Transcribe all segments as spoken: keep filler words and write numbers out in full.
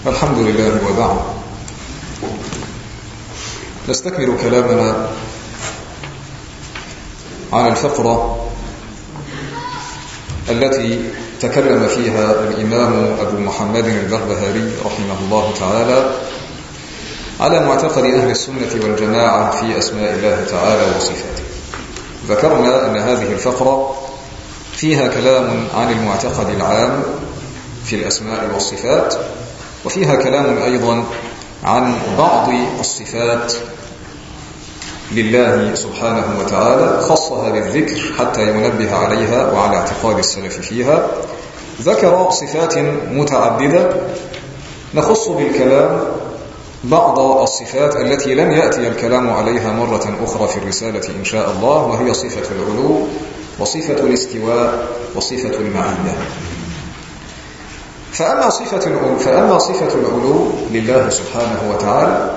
الحمد لله وبعد. نستكمل كلامنا عن الفقرة التي تكلم فيها الإمام أبو محمد البربهاري رحمه الله تعالى على معتقد أهل السنة والجماعة في أسماء الله تعالى وصفاته. ذكرنا أن هذه الفقرة فيها كلام عن المعتقد العام في الأسماء والصفات، وفيها كلام أيضا عن بعض الصفات لله سبحانه وتعالى خصها بالذكر حتى ينبه عليها وعلى اعتقاد السلف فيها. ذكر صفات متعددة نخص بالكلام بعض الصفات التي لم يأتي الكلام عليها مرة أخرى في الرسالة إن شاء الله، وهي صفة العلو وصفة الاستواء وصفة المعية. فأما صفة العلو, فأما صفة العلو لله سبحانه وتعالى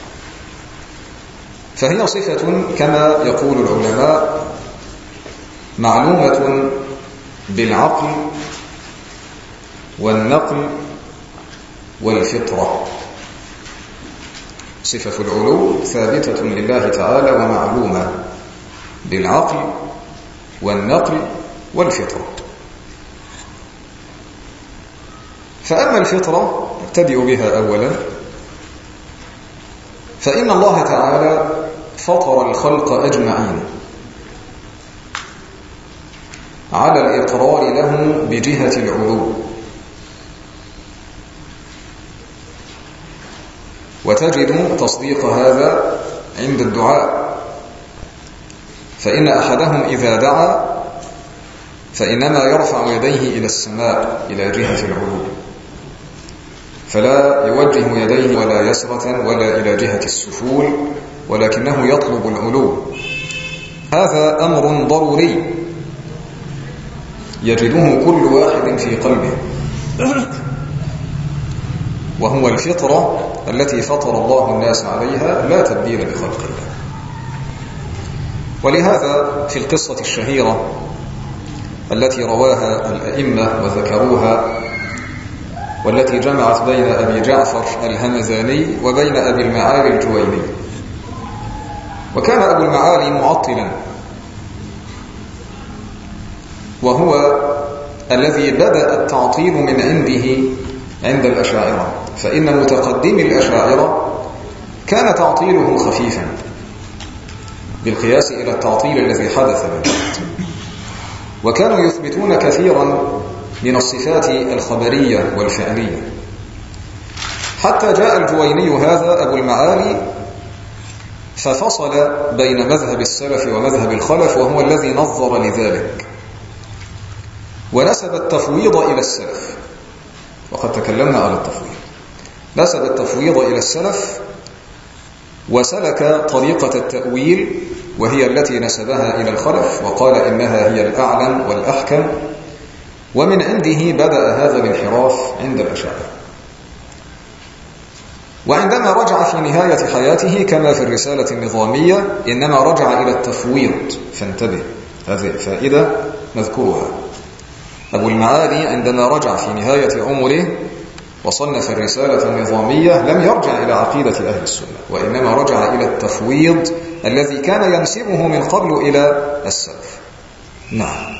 فهي صفة كما يقول العلماء معلومة بالعقل والنقل والفطرة. صفة العلو ثابتة لله تعالى ومعلومة بالعقل والنقل والفطرة. فأما الفطرة ابتدئ بها أولا، فإن الله تعالى فطر الخلق أجمعين على الإقرار له بجهة العلو، وتجد تصديق هذا عند الدعاء، فإن أحدهم إذا دعا فإنما يرفع يديه إلى السماء إلى جهة العلو، فلا يوجه يديه ولا يسرة ولا إلى جهة السفول، ولكنه يطلب العلو. هذا أمر ضروري يجده كل واحد في قلبه، وهو الفطرة التي فطر الله الناس عليها لا تبديل لخلق الله. ولهذا في القصة الشهيرة التي رواها الأئمة وذكروها، والتي جمعت بين أبي جعفر الهمذاني وبين أبي المعالي الجويني، وكان أبو المعالي معطلا، وهو الذي بدأ التعطيل من عنده عند الأشاعرة، فإن متقدم الأشاعرة كان تعطيلهم خفيفا بالقياس إلى التعطيل الذي حدث من بعد، وكانوا يثبتون كثيرا من الصفات الخبرية والفعلية، حتى جاء الجويني هذا أبو المعالي ففصل بين مذهب السلف ومذهب الخلف، وهو الذي نظر لذلك ونسب التفويض إلى السلف. وقد تكلمنا على التفويض. نسب التفويض إلى السلف وسلك طريقة التأويل، وهي التي نسبها إلى الخلف، وقال إنها هي الأعلم والأحكم، ومن عنده بدأ هذا الانحراف عند الأشاعرة. وعندما رجع في نهاية حياته كما في الرسالة النظامية إنما رجع إلى التفويض، فانتبه، هذه فائدة نذكرها. أبو المعالي عندما رجع في نهاية عمره وصنف الرسالة النظامية لم يرجع إلى عقيدة أهل السنة، وإنما رجع إلى التفويض الذي كان ينسبه من قبل إلى السلف. نعم.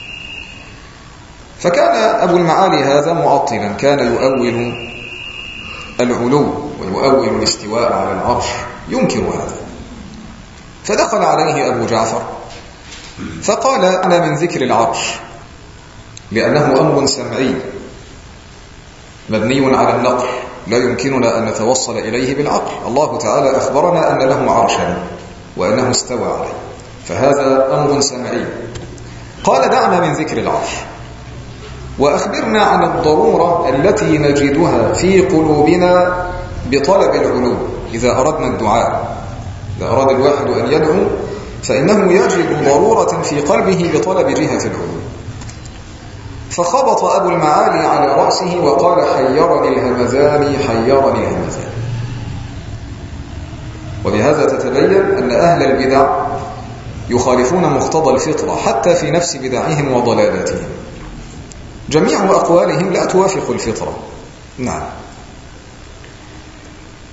فكان أبو المعالي هذا معطلا، كان يؤول العلو ويؤول الاستواء على العرش، ينكر هذا. فدخل عليه أبو جعفر فقال: أنا من ذكر العرش، لأنه أمر سمعي مبني على النقل، لا يمكننا أن نتوصل إليه بالعقل. الله تعالى أخبرنا أن له عرشا وأنه استوى عليه، فهذا أمر سمعي. قال: دعنا من ذكر العرش وأخبرنا عن الضرورة التي نجدها في قلوبنا بطلب العلو. إذا أردنا الدعاء، إذا أراد الواحد أن يدعو فإنه يجد ضرورة في قلبه بطلب جهة العلو. فخبط أبو المعالي على رأسه وقال: حيرني الهمذان حيرني الهمذان. وبهذا تتبين أن أهل البدع يخالفون مقتضى الفطرة حتى في نفس بدعهم وضلالاتهم. جميع أقوالهم لا توافق الفطرة. نعم.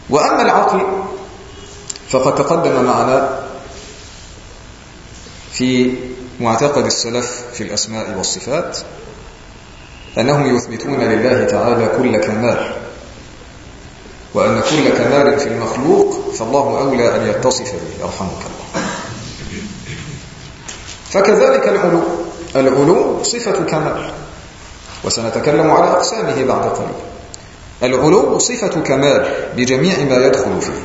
وأما العقل فقد تقدم معنا في معتقد السلف في الأسماء والصفات أنهم يثبتون لله تعالى كل كمال، وأن كل كمال في المخلوق فالله أولى أن يتصف به، يرحمك الله. فكذلك العلو، العلو صفة كمال، وسنتكلم على أقسامه بعد قليل. العلو صفة كمال بجميع ما يدخل فيه.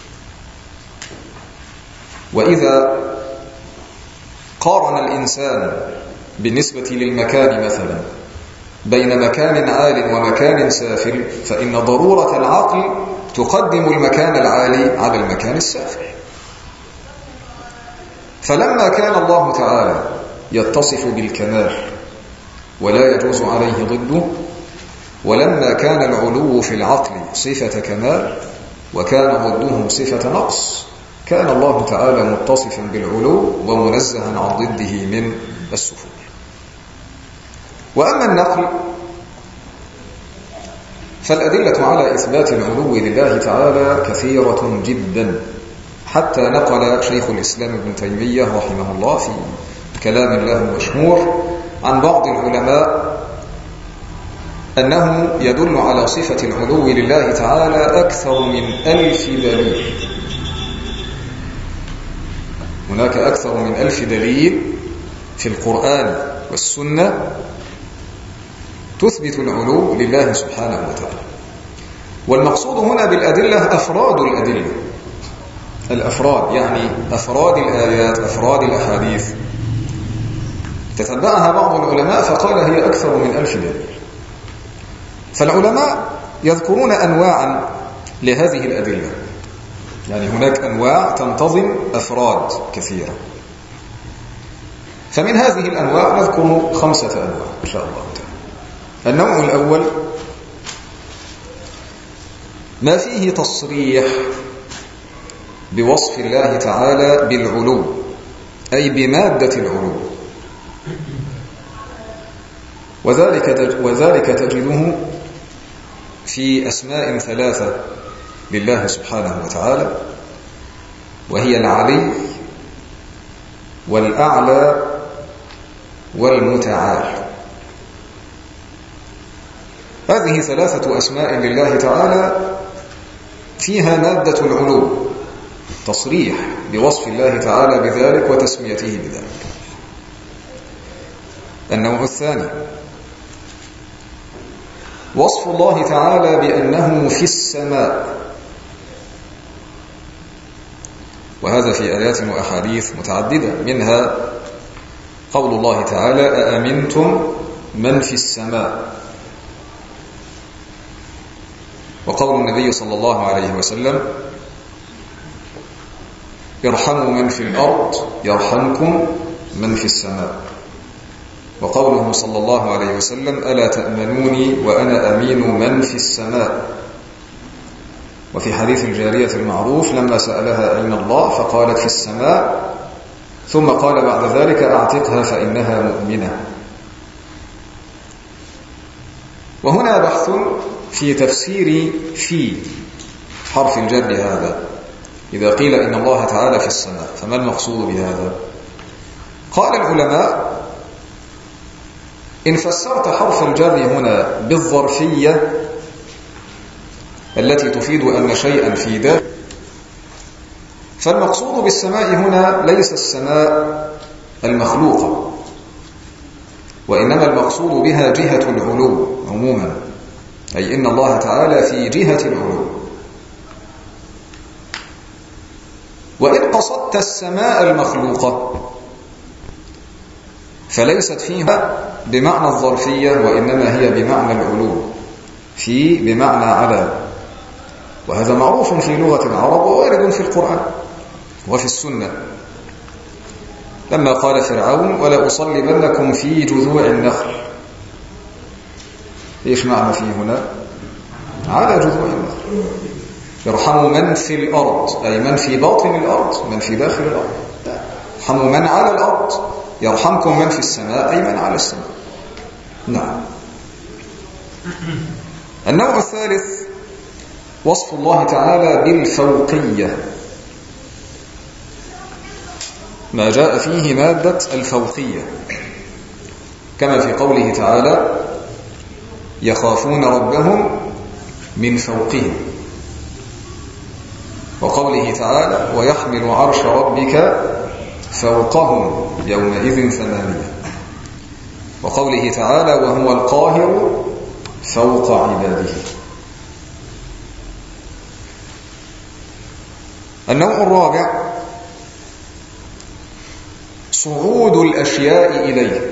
وإذا قارن الإنسان بالنسبة للمكان مثلا بين مكان عال ومكان سافل، فإن ضرورة العقل تقدم المكان العالي على المكان السافل. فلما كان الله تعالى يتصف بالكمال ولا يجوز عليه ضده، ولما كان العلو في العقل صفة كمال وكان ضده صفة نقص، كان الله تعالى متصفا بالعلو ومنزها عن ضده من السفول. وأما النقل فالأدلة على إثبات العلو لله تعالى كثيرة جدا، حتى نقل شيخ الإسلام ابن تيمية رحمه الله في كلام له مشهور عن بعض العلماء أنه يدل على صفة العلو لله تعالى أكثر من ألف دليل. هناك أكثر من ألف دليل في القرآن والسنة تثبت العلو لله سبحانه وتعالى. والمقصود هنا بالأدلة أفراد الأدلة، الأفراد يعني أفراد الآيات، أفراد الأحاديث. تتبعها بعض العلماء فقال هي أكثر من ألف دليل. فالعلماء يذكرون أنواعا لهذه الأدلة، يعني هناك أنواع تنتظم أفراد كثيرة. فمن هذه الأنواع نذكر خمسة أنواع إن شاء الله تعالى. النوع الأول ما فيه تصريح بوصف الله تعالى بالعلو، أي بمادة العلو، وذلك وذلك تجده في أسماء ثلاثة لله سبحانه وتعالى، وهي العلي والأعلى والمتعال. هذه ثلاثة أسماء لله تعالى فيها مادة العلو، تصريح بوصف الله تعالى بذلك وتسميته بذلك. النوع الثاني وصف الله تعالى بأنه في السماء، وهذا في آيات وأحاديث متعددة، منها قول الله تعالى أأمنتم من في السماء، وقول النبي صلى الله عليه وسلم ارحموا من في الأرض يرحمكم من في السماء، وقوله صلى الله عليه وسلم ألا تأمنوني وأنا أمين من في السماء. وفي حديث الجارية المعروف لما سألها أين الله فقالت في السماء، ثم قال بعد ذلك أعتقها فإنها مؤمنة. وهنا بحث في تفسير في حرف الجر هذا. إذا قيل إن الله تعالى في السماء فما المقصود بهذا؟ قال العلماء إن فسرت حرف الجر هنا بالظرفية التي تفيد أن شيئا في ذات، فالمقصود بالسماء هنا ليس السماء المخلوقة، وإنما المقصود بها جهة العلو عموما، أي إن الله تعالى في جهة العلو. وإن قصدت السماء المخلوقة فليست فيها بمعنى الظرفية، وإنما هي بمعنى العلو، في بمعنى على، وهذا معروف في لغة العرب ووارد في القرآن وفي السنة. لما قال فرعون ولا أصلبنكم في جذوع النخل، إيش معنى فيه هنا؟ على جذوع النخل. يرحم من في الأرض أي من في باطن الأرض، من في داخل الأرض. يرحم من على الأرض، يرحمكم من في السماء أي من على السماء. نعم. النوع الثالث وصف الله تعالى بالفوقية، ما جاء فيه مادة الفوقية، كما في قوله تعالى يخافون ربهم من فوقهم، وقوله تعالى ويحمل عرش ربك فوقهم يومئذ ثمانية، وقوله تعالى وهو القاهر فوق عباده. النوع الرابع صعود الأشياء إليه،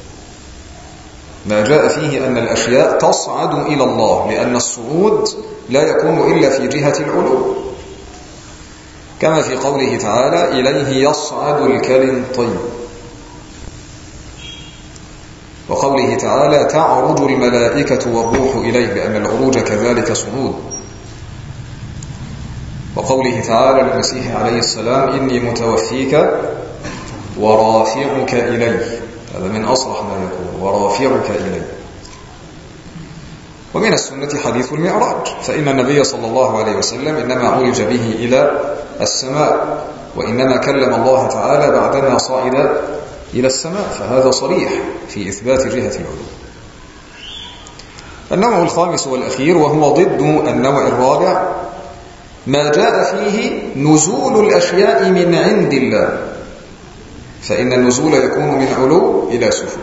ما جاء فيه أن الأشياء تصعد إلى الله، لأن الصعود لا يكون إلا في جهة العلو، كما في قوله تعالى إليه يصعد الكلم الطيب، وقوله تعالى تعرج الملائكة والروح إليه، بأن العروج كذلك صعود، وقوله تعالى للمسيح عليه السلام إني متوفيك ورافعك إلي، هذا من أصرح ما يكون، ورافعك إلي. ومن السنة حديث المعراج، فإن النبي صلى الله عليه وسلم إنما عرج به إلى السماء، وإنما كلم الله تعالى بعدما صعد إلى السماء، فهذا صريح في إثبات جهة العلو. النوع الخامس والأخير وهو ضد النوع الرابع، ما جاء فيه نزول الأشياء من عند الله، فإن النزول يكون من علو إلى سفل،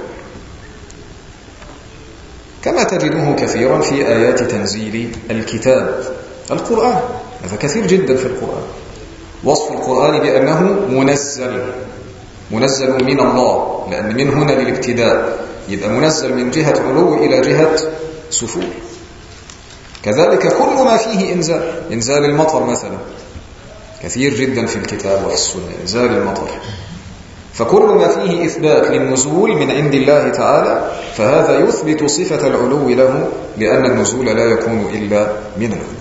كما تجده كثيرا في آيات تنزيل الكتاب القرآن، هذا كثير جدا في القرآن، وصف القرآن بأنه منزل منزل من الله، لأن من هنا للابتداء، يبقى منزل من جهة علو إلى جهة سفول. كذلك كل ما فيه إنزال، إنزال المطر مثلا كثير جدا في الكتاب وفي السنة، إنزال المطر، فكل ما فيه إثبات للنزول من عند الله تعالى فهذا يثبت صفة العلو له، لأن النزول لا يكون إلا من العلو.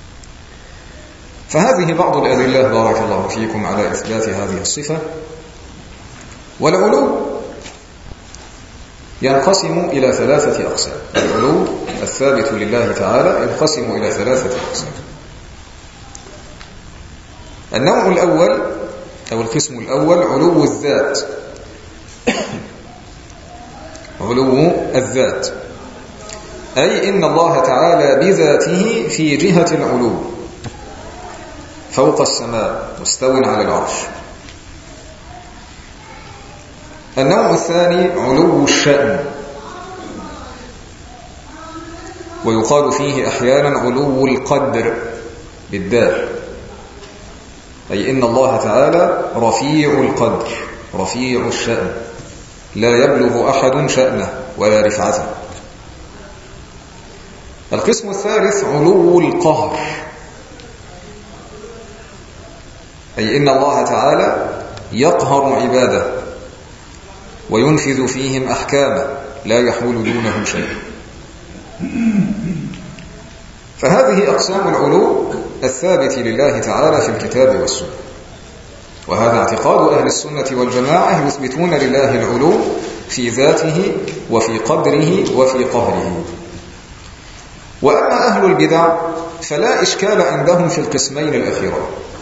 فهذه بعض الأدلة بارك الله فيكم على إثبات هذه الصفة. والعلو ينقسم إلى ثلاثة أقسام، العلو الثابت لله تعالى ينقسم إلى ثلاثة أقسام. النوع الأول أو القسم الأول علو الذات، علو الذات، أي إن الله تعالى بذاته في جهة العلو فوق السماء مستو على العرش. النوع الثاني علو الشأن، ويقال فيه أحيانا علو القدر بالدال، أي إن الله تعالى رفيع القدر رفيع الشأن، لا يبلغ أحد شأنه ولا رفعته. القسم الثالث علو القهر، أي إن الله تعالى يقهر عباده وينفذ فيهم أحكامه لا يحول دونه شيء. فهذه أقسام العلو الثابت لله تعالى في الكتاب والسنة، وهذا اعتقاد أهل السنة والجماعة، يثبتون لله العلو في ذاته وفي قدره وفي قهره. وأما أهل البدع فلا إشكال عندهم في القسمين الأخيرين،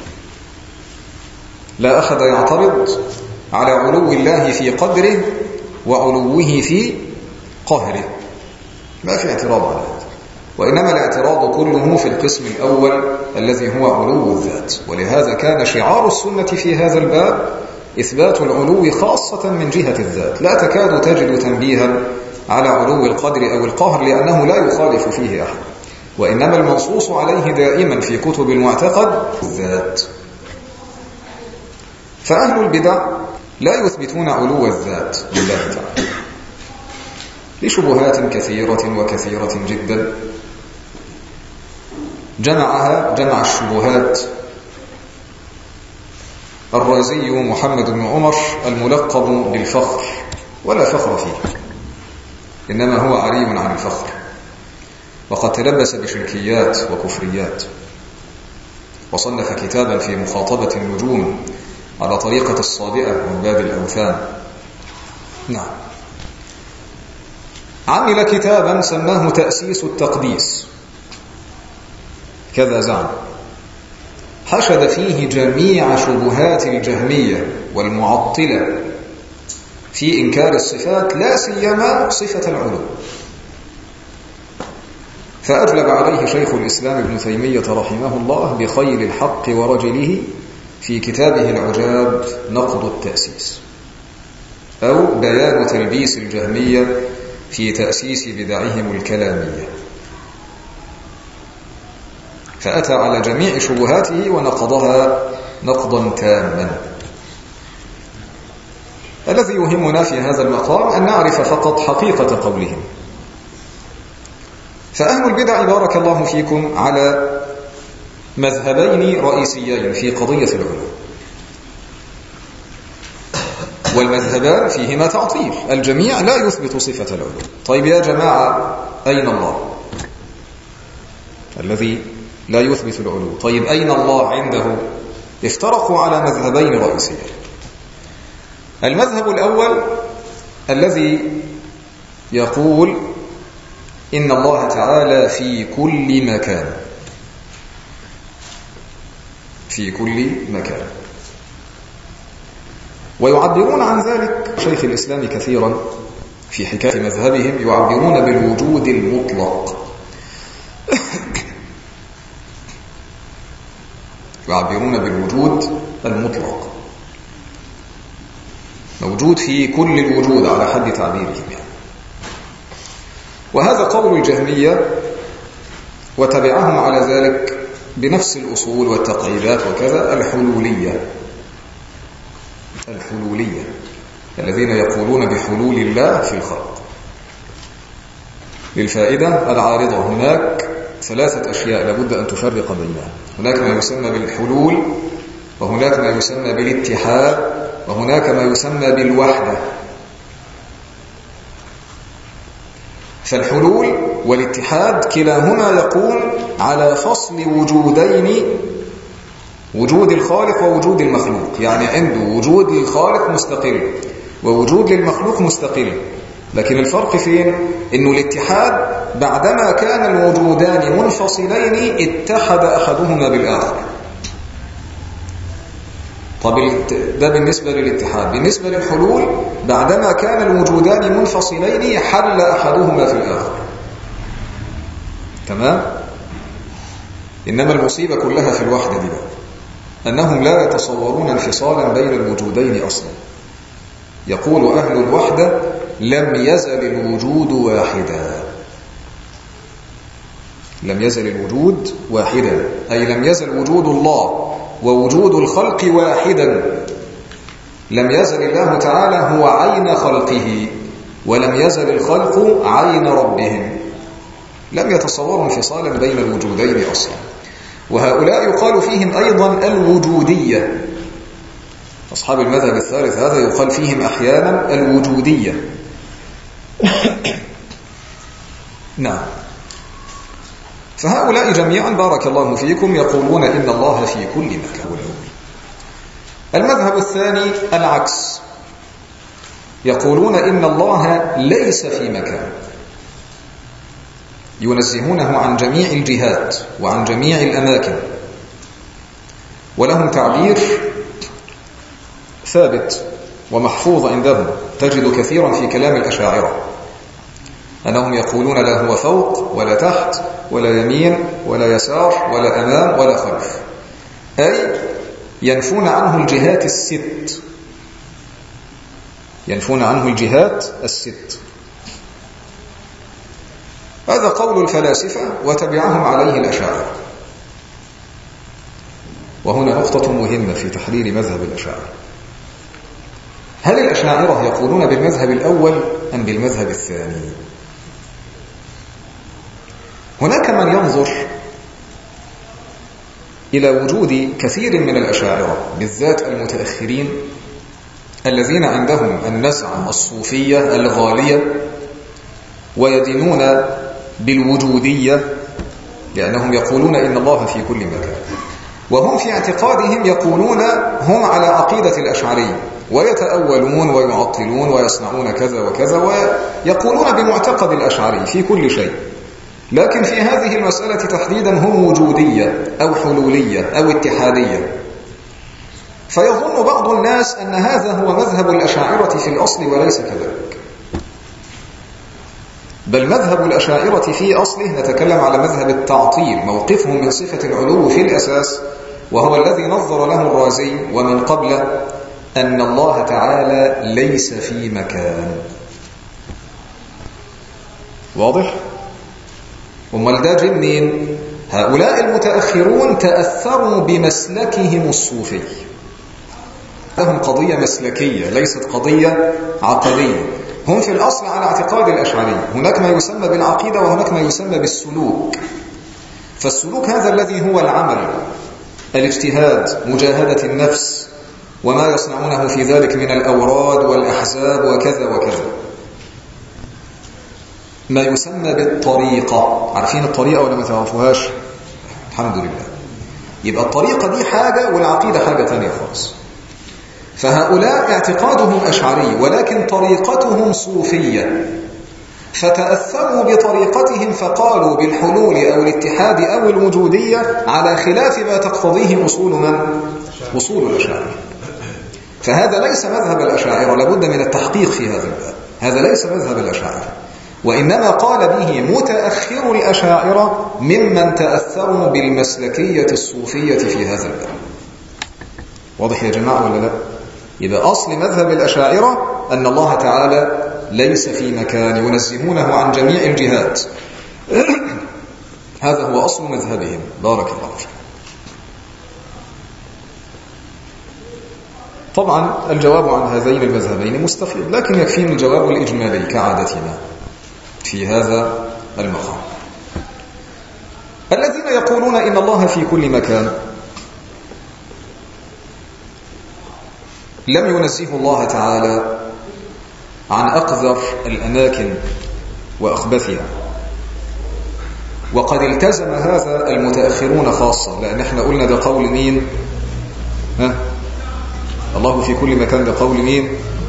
لا أحد يعترض على علو الله في قدره وعلوه في قهره، ما في اعتراض على هذا، وإنما الاعتراض كله في القسم الأول الذي هو علو الذات. ولهذا كان شعار السنة في هذا الباب إثبات العلو خاصة من جهة الذات، لا تكاد تجد تنبيها على علو القدر أو القهر، لأنه لا يخالف فيه أحد، وإنما المنصوص عليه دائما في كتب المعتقد الذات. فأهل البدع لا يثبتون علو الذات لله تعالى لشبهات كثيرة وكثيرة جدا، جمعها جمع الشبهات الرازي محمد بن عمر الملقب بالفخر، ولا فخر فيه، إنما هو عري عن الفخر، وقد تلبس بشركيات وكفريات، وصنف كتابا في مخاطبة النجوم على طريقة الصابئة من باب الأوثان. نعم، عمل كتابا سماه تأسيس التقديس، كذا زعم، حشد فيه جميع شبهات الجهمية والمعطلة في إنكار الصفات، لا سيما صفة العلو. فأجلب عليه شيخ الإسلام ابن تيمية رحمه الله بخيل الحق ورجله في كتابه العجاب نقد التأسيس، أو بيان تلبيس الجهمية في تأسيس بدعهم الكلامية. فأتى على جميع شبهاته ونقضها نقضا تاما. الذي يهمنا في هذا المقام أن نعرف فقط حقيقة قولهم. فأهل البدع بارك الله فيكم على مذهبين رئيسيين في قضية العلو، والمذهبان فيهما تعطيل، الجميع لا يثبت صفة العلو. طيب يا جماعة، أين الله الذي لا يثبت العلو؟ طيب أين الله عنده؟ افترقوا على مذهبين رئيسيين. المذهب الأول الذي يقول إن الله تعالى في كل مكان، في كل مكان، ويعبرون عن ذلك شيخ الإسلام كثيرا في حكاية مذهبهم، يعبرون بالوجود المطلق يعبرون بالوجود المطلق، موجود في كل الوجود على حد تعبيرهم يعني. وهذا قول الجهمية، وتبعهم على ذلك بنفس الأصول والتقعيدات وكذا الحلولية الحلولية الذين يقولون بحلول الله في الخلق. للفائدة العارضة، هناك ثلاثة أشياء لابد أن تفرق بينها. هناك ما يسمى بالحلول، وهناك ما يسمى بالاتحاد، وهناك ما يسمى بالوحدة. فالحلول والاتحاد كلاهما يقوم على فصل وجودين، وجود الخالق ووجود المخلوق، يعني عنده وجود للخالق مستقل ووجود للمخلوق مستقل. لكن الفرق فين؟ إنه الاتحاد بعدما كان الوجودان منفصلين اتحد أحدهما بالآخر. طب ده بالنسبة للاتحاد. بالنسبة للحلول، بعدما كان الوجودان منفصلين حل أحدهما في الآخر. تمام؟ إنما المصيبة كلها في الوحدة دي بقى، أنهم لا يتصورون انفصالا بين الوجودين أصلا. يقول أهل الوحدة لم يزل الوجود واحدا، لم يزل الوجود واحدا، أي لم يزل وجود الله ووجود الخلق واحدا. لم يزل الله تعالى هو عين خلقه، ولم يزل الخلق عين ربهم. لم يتصوروا انفصالا بين الوجودين أصلا. وهؤلاء يقال فيهم أيضا الوجودية. أصحاب المذهب الثالث هذا يقال فيهم أحيانا الوجودية. نعم. فهؤلاء جميعا بارك الله فيكم يقولون إن الله في كل مكان. المذهب الثاني العكس، يقولون إن الله ليس في مكان، ينزهونه عن جميع الجهات وعن جميع الأماكن. ولهم تعبير ثابت ومحفوظ عندهم، تجد كثيرا في كلام الأشاعرة، أنهم يقولون لا هو فوق ولا تحت ولا يمين ولا يسار ولا أمام ولا خلف، أي ينفون عنه الجهات الست، ينفون عنه الجهات الست. هذا قول الفلاسفة وتبعهم عليه الأشاعرة. وهنا نقطة مهمة في تحليل مذهب الأشاعرة. هل الأشاعرة يقولون بالمذهب الأول أم بالمذهب الثاني؟ هناك من ينظر إلى وجود كثير من الأشاعرة بالذات المتأخرين الذين عندهم النزعة الصوفية الغالية ويدينون بالوجودية، لأنهم يقولون إن الله في كل مكان، وهم في اعتقادهم يقولون هم على عقيدة الأشعري، ويتأولون ويعطلون ويصنعون كذا وكذا، ويقولون بمعتقد الأشعري في كل شيء. لكن في هذه المسألة تحديدا هم وجودية أو حلولية أو اتحادية. فيظن بعض الناس أن هذا هو مذهب الأشاعرة في الأصل، وليس كذلك، بل مذهب الأشاعرة في أصله، نتكلم على مذهب التعطيل، موقفهم من صفة العلو في الأساس، وهو الذي نظر له الرازي ومن قبله، أن الله تعالى ليس في مكان. واضح؟ أمال ده جه منين؟ هؤلاء المتأخرون تأثروا بمسلكهم الصوفي، لهم قضية مسلكية ليست قضية عقدية. هم في الأصل على اعتقاد الأشعرية، هناك ما يسمى بالعقيدة وهناك ما يسمى بالسلوك. فالسلوك هذا الذي هو العمل، الاجتهاد، مجاهدة النفس، وما يصنعونه في ذلك من الأوراد والأحزاب وكذا وكذا، ما يسمى بالطريقة. عارفين الطريقة ولا ما تعرفوهاش؟ الحمد لله. يبقى الطريقة دي حاجة والعقيدة حاجة تانية خالص. فهؤلاء اعتقادهم أشعري ولكن طريقتهم صوفية، فتأثروا بطريقتهم فقالوا بالحلول أو الاتحاد أو الوجودية على خلاف ما تقتضيه أصول من؟ أصول الأشاعرة. فهذا ليس مذهب الأشاعرة، لابد من التحقيق في هذا الباب. هذا ليس مذهب الأشاعرة، وإنما قال به متأخر الأشاعرة ممن تأثروا بالمسلكية الصوفية في هذا الباب. واضح يا جماعة ولا لا؟ يبقى أصل مذهب الأشاعرة أن الله تعالى ليس في مكان، ينزهونه عن جميع الجهات. هذا هو أصل مذهبهم. بارك الله فيك. طبعا الجواب عن هذين المذهبين مستفيض، لكن يكفينا الجواب الإجمالي كعادتنا في هذا المقام. الذين يقولون إن الله في كل مكان لم ينزه الله تعالى عن أقذر الأماكن وأخبثها، وقد التزم هذا المتأخرون خاصة، لأن احنا قلنا ده قول مين؟ ها؟ الله في كل مكان ده قول مين؟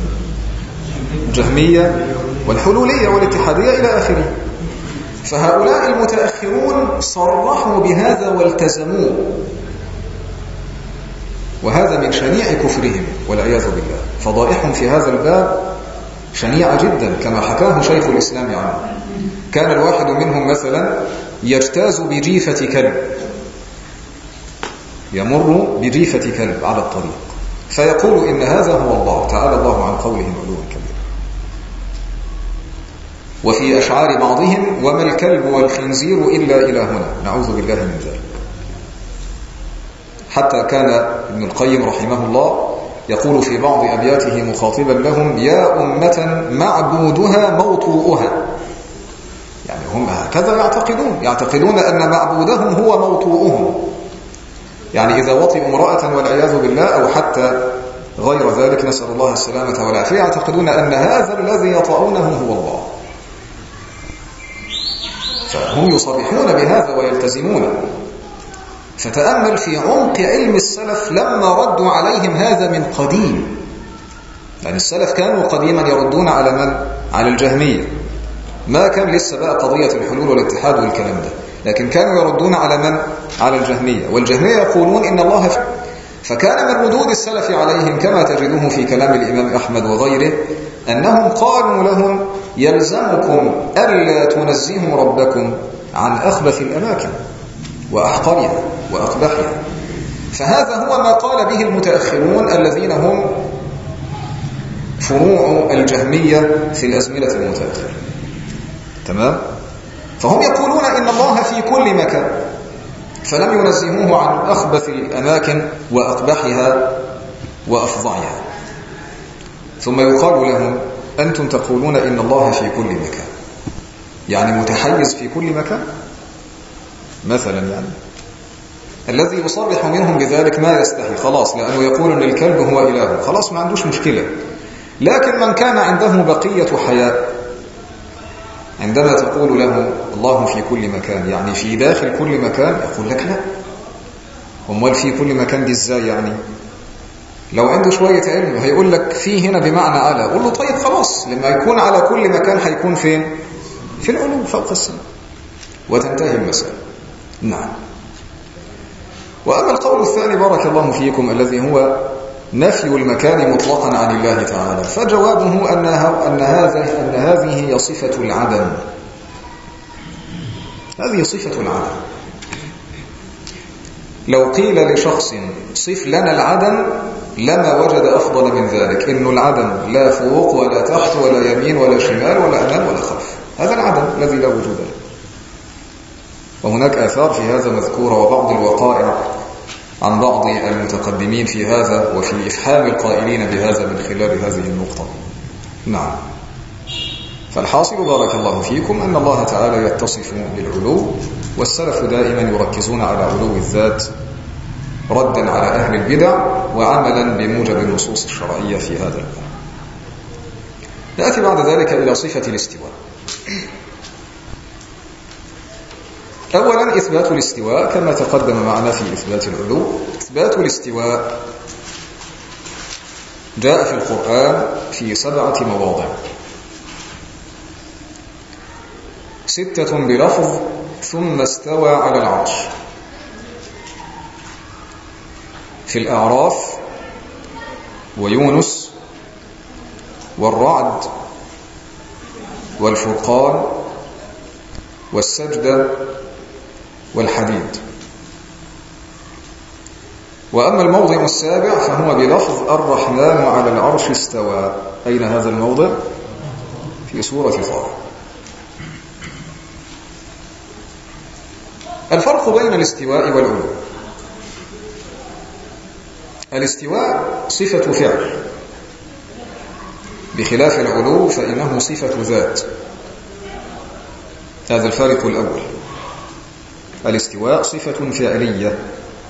جهمية والحلولية والاتحادية إلى آخره. فهؤلاء المتأخرون صرحوا بهذا والتزموه، وهذا من شنيع كفرهم والعياذ بالله. فضائحهم في هذا الباب شنيعة جدا كما حكاه شيخ الإسلام عنه. كان الواحد منهم مثلا يجتاز بجيفة كلب، يمر بجيفة كلب على الطريق، فيقول إن هذا هو الله تعالى الله عن قولهم علوا كبيرا. وفي أشعار بعضهم وما الكلب والخنزير إلا إلهنا، نعوذ بالله من ذلك. حتى كان ابن القيم رحمه الله يقول في بعض أبياته مخاطبا لهم: يا أمة معبودها موطوؤها. يعني هم هكذا يعتقدون يعتقدون أن معبودهم هو موطوؤهم. يعني إذا وطئوا امرأة والعياذ بالله أو حتى غير ذلك، نسأل الله السلامة والعافية، يعتقدون أن هذا الذي يطؤونه هو الله. فهم يصرحون بهذا ويلتزمون. فتأمل في عمق علم السلف لما ردوا عليهم هذا من قديم. يعني السلف كانوا قديما يردون على من؟ على الجهمية. ما كان لسه بقى قضية الحلول والاتحاد والكلام ده، لكن كانوا يردون على من؟ على الجهمية. والجهمية يقولون إن الله ف... فكان من ردود السلف عليهم كما تجدوه في كلام الإمام أحمد وغيره أنهم قالوا لهم: يلزمكم ألا تنزهوا ربكم عن أخبث الأماكن وأحقرها وأقبحها. فهذا هو ما قال به المتأخرون الذين هم فروع الجهمية في الأزمنة المتأخرة. تمام؟ فهم يقولون إن الله في كل مكان، فلم ينزهوه عن أخبث الأماكن وأقبحها وأفظعها. ثم يقال لهم: أنتم تقولون إن الله في كل مكان، يعني متحيز في كل مكان مثلا. يعني الذي يصرح منهم بذلك ما يستحي خلاص، لأنه يقول أن الكلب هو إله، خلاص ما عندوش مشكلة. لكن من كان عنده بقية حياء، عندما تقول له الله في كل مكان يعني في داخل كل مكان، يقول لك لا، أمال في كل مكان دي ازاي؟ يعني لو عنده شوية علم هيقول لك في هنا بمعنى على. قول له طيب خلاص، لما يكون على كل مكان هيكون فين؟ في العلو فوق السماء. وتنتهي المسألة. نعم. وأما القول الثاني بارك الله فيكم الذي هو نفي المكان مطلقا عن الله تعالى، فجوابه أن أن هذه أن هذه هي صفة العدم. هذه صفة العدم. لو قيل لشخص صف لنا العدم لما وجد أفضل من ذلك، إنه العدم لا فوق ولا تحت ولا يمين ولا شمال ولا أمام ولا خلف، هذا العدم الذي لا وجود له. وهناك آثار في هذا مذكورة، وبعض الوقائع عن بعض المتقدمين في هذا وفي إفحام القائلين بهذا من خلال هذه النقطة. نعم. فالحاصل بارك الله فيكم أن الله تعالى يتصف بالعلو، والسلف دائما يركزون على علو الذات ردا على أهل البدع وعملا بموجب النصوص الشرعية في هذا الباب. نأتي بعد ذلك إلى صفة الاستواء. أولا إثبات الاستواء كما تقدم معنا في إثبات العلو. إثبات الاستواء جاء في القرآن في سبعة مواضع، ستة بلفظ ثم استوى على العرش، في الأعراف ويونس والرعد والفرقان والسجدة والحديد. وأما الموضع السابع فهو بلفظ الرحمن على العرش استوى. أين هذا الموضع؟ في سورة طه. الفرق بين الاستواء والعلو: الاستواء صفة فعل، بخلاف العلو فإنه صفة ذات. هذا الفارق الأول. الاستواء صفة فعلية،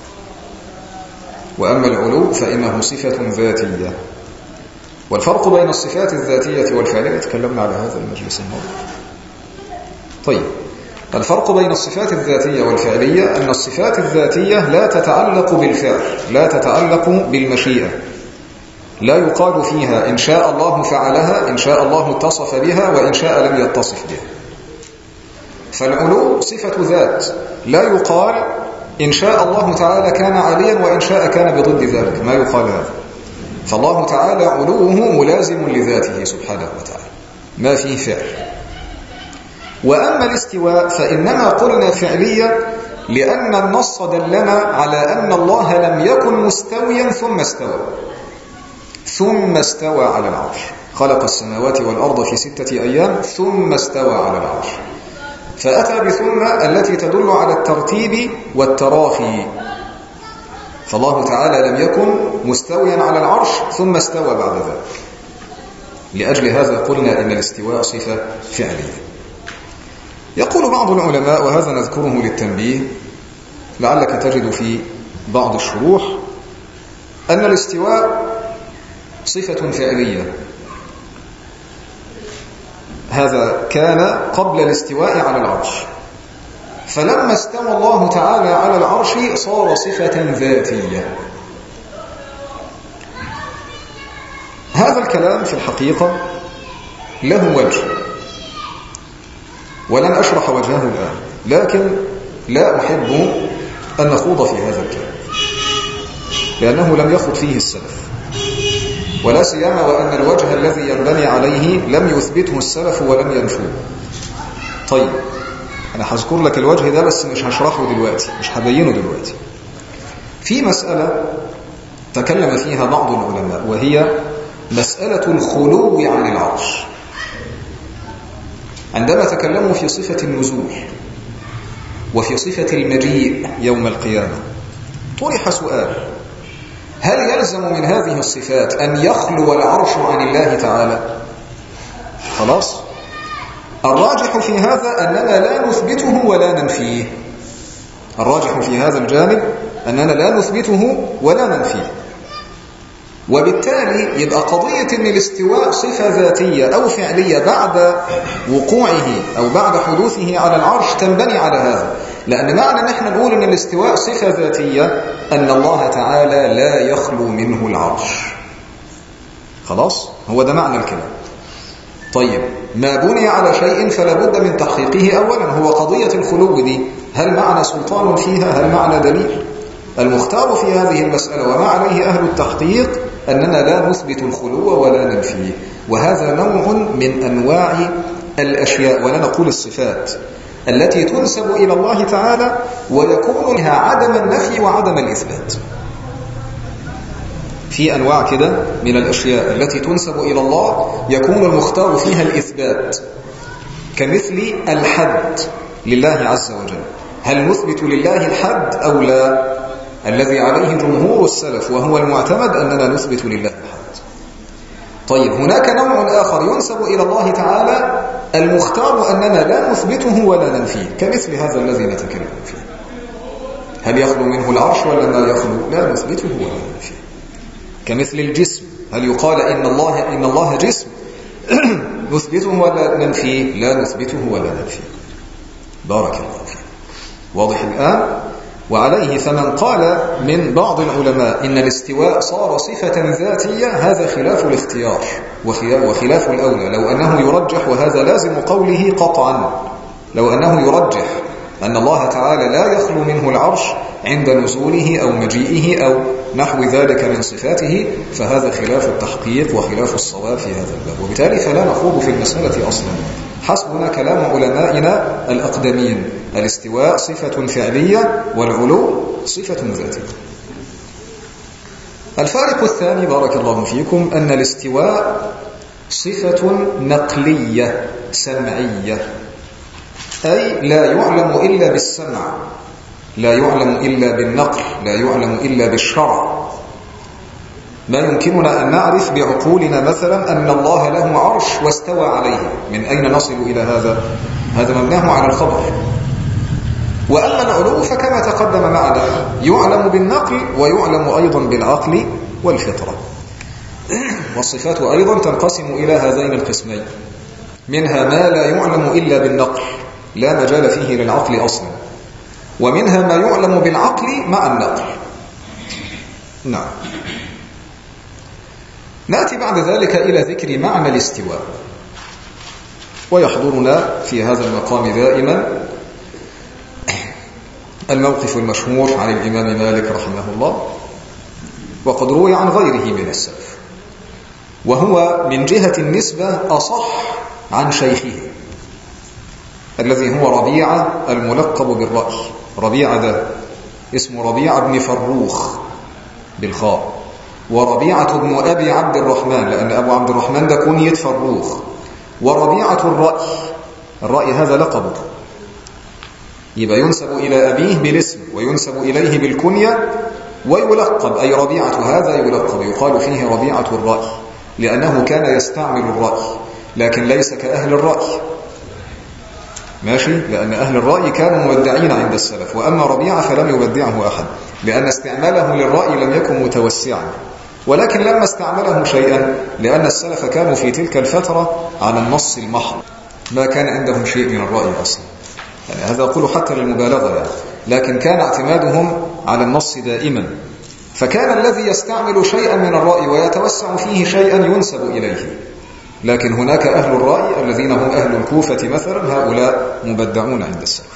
وأما العلو فإنه صفة ذاتية. والفرق بين الصفات الذاتية والفعلية تكلمنا على هذا المجلس الماضي. طيب، الفرق بين الصفات الذاتية والفعلية أن الصفات الذاتية لا تتعلق بالفعل، لا تتعلق بالمشيئة، لا يقال فيها إن شاء الله فعلها، إن شاء الله اتصف بها، وإن شاء لم يتصف بها. فالعلو صفة ذات، لا يقال إن شاء الله تعالى كان عاليا وإن شاء كان بضد ذلك، ما يقال هذا. فالله تعالى علوه ملازم لذاته سبحانه وتعالى، ما فيه فعل. وأما الاستواء فإنما قلنا فعلية لأن النص دلنا على أن الله لم يكن مستويا ثم استوى، ثم استوى على العرش. خلق السماوات والأرض في ستة أيام ثم استوى على العرش، فأتى بثم التي تدل على الترتيب والتراخي. فالله تعالى لم يكن مستويا على العرش ثم استوى بعد ذلك. لأجل هذا قلنا إن الاستواء صفة فعلية. يقول بعض العلماء، وهذا نذكره للتنبيه لعلك تجد في بعض الشروح، أن الاستواء صفة فعلية. هذا كان قبل الاستواء على العرش، فلما استوى الله تعالى على العرش صار صفة ذاتية. هذا الكلام في الحقيقة له وجه، ولن أشرح وجهه الآن، لكن لا أحب أن نخوض في هذا الكلام لأنه لم يخض فيه السلف، ولا سيما وأن الوجه الذي ينبني عليه لم يثبته السلف ولم ينفوه. طيب، أنا هذكر لك الوجه ده بس مش هشرحه دلوقتي، مش هبينه دلوقتي. في مسألة تكلم فيها بعض العلماء، وهي مسألة الخلو عن العرش. عندما تكلموا في صفة النزول وفي صفة المجيء يوم القيامة، طرح سؤال: هل يلزم من هذه الصفات أن يخلو العرش عن الله تعالى؟ خلاص؟ الراجح في هذا أننا لا نثبته ولا ننفيه. الراجح في هذا الجانب أننا لا نثبته ولا ننفيه. وبالتالي يبقى قضية أن الاستواء صفة ذاتية أو فعلية بعد وقوعه أو بعد حدوثه على العرش تنبني على هذا، لأن معنى نحن نقول أن الاستواء صفة ذاتية أن الله تعالى لا يخلو منه العرش. خلاص؟ هو ده معنى الكلام. طيب ما بني على شيء فلا بد من تحقيقه أولا. هو قضية الخلو دي هل معنى سلطان فيها؟ هل معنى دليل؟ المختار في هذه المسألة وما عليه أهل التحقيق أننا لا نثبت الخلو ولا ننفيه، وهذا نوع من أنواع الأشياء ولا نقول الصفات التي تنسب إلى الله تعالى ويكون لها عدم النفي وعدم الإثبات. في أنواع كده من الأشياء التي تنسب إلى الله يكون المختار فيها الإثبات، كمثل الحد لله عز وجل. هل نثبت لله الحد أو لا؟ الذي عليه جمهور السلف وهو المعتمد أننا نثبت لله الحد. طيب هناك نوع آخر ينسب إلى الله تعالى المختار أننا لا نثبته ولا ننفيه، كمثل هذا الذي نتكلم فيه. هل يخلو منه العرش ولا لا يخلو؟ لا نثبته ولا ننفيه. كمثل الجسم، هل يقال إن الله إن الله جسم نثبته ولا ننفيه؟ لا نثبته ولا ننفيه. بارك الله فيك. واضح الآن؟ وعليه فمن قال من بعض العلماء إن الاستواء صار صفة ذاتية، هذا خلاف الاختيار وخلاف الأولى. لو أنه يرجح، وهذا لازم قوله قطعا، لو أنه يرجح أن الله تعالى لا يخلو منه العرش عند نزوله أو مجيئه أو نحو ذلك من صفاته، فهذا خلاف التحقيق وخلاف الصواب في هذا الباب، وبالتالي فلا نخوض في المسألة أصلا. حسبنا كلام علمائنا الأقدمين، الاستواء صفة فعلية والعلو صفة ذاتية. الفارق الثاني بارك الله فيكم أن الاستواء صفة نقلية سمعية، أي لا يعلم إلا بالسمع، لا يعلم إلا بالنقل، لا يعلم إلا بالشرع. ما يمكننا أن نعرف بعقولنا مثلا أن الله له عرش واستوى عليه، من أين نصل إلى هذا؟ هذا مبناه على الخبر. وأما العلو فكما تقدم معنا يعلم بالنقل ويعلم أيضا بالعقل والفطرة. والصفات أيضا تنقسم إلى هذين القسمين، منها ما لا يعلم إلا بالنقل لا مجال فيه للعقل أصلا، ومنها ما يعلم بالعقل مع النقل. نعم. نأتي بعد ذلك إلى ذكر معنى الاستواء، ويحضرنا في هذا المقام دائما الموقف المشهور عن الإمام مالك رحمه الله، وقد روي عن غيره من السلف، وهو من جهة النسبة أصح عن شيخه الذي هو ربيعة الملقب بالرأي. ربيعة ده اسمه ربيعة بن فروخ بالخاء، وربيعة بن أبي عبد الرحمن، لأن أبو عبد الرحمن ده كنية فروخ، وربيعة الرأي. الرأي هذا لقبه، يبقى ينسب إلى أبيه بالاسم وينسب إليه بالكنية ويلقب، أي ربيعة هذا يلقب، يقال فيه ربيعة الرأي، لأنه كان يستعمل الرأي لكن ليس كأهل الرأي. ماشي؟ لأن أهل الرأي كانوا مبدعين عند السلف، وأما ربيعة فلم يبدعه أحد، لأن استعماله للرأي لم يكن متوسعا، ولكن لما استعمله شيئا، لأن السلف كانوا في تلك الفترة على النص المحض، ما كان عندهم شيء من الرأي أصلا، يعني هذا أقول حتى للمبالغة يعني. لكن كان اعتمادهم على النص دائما، فكان الذي يستعمل شيئا من الرأي ويتوسع فيه شيئا ينسب إليه. لكن هناك أهل الرأي الذين هم أهل الكوفة مثلا، هؤلاء مبدعون عند السلف.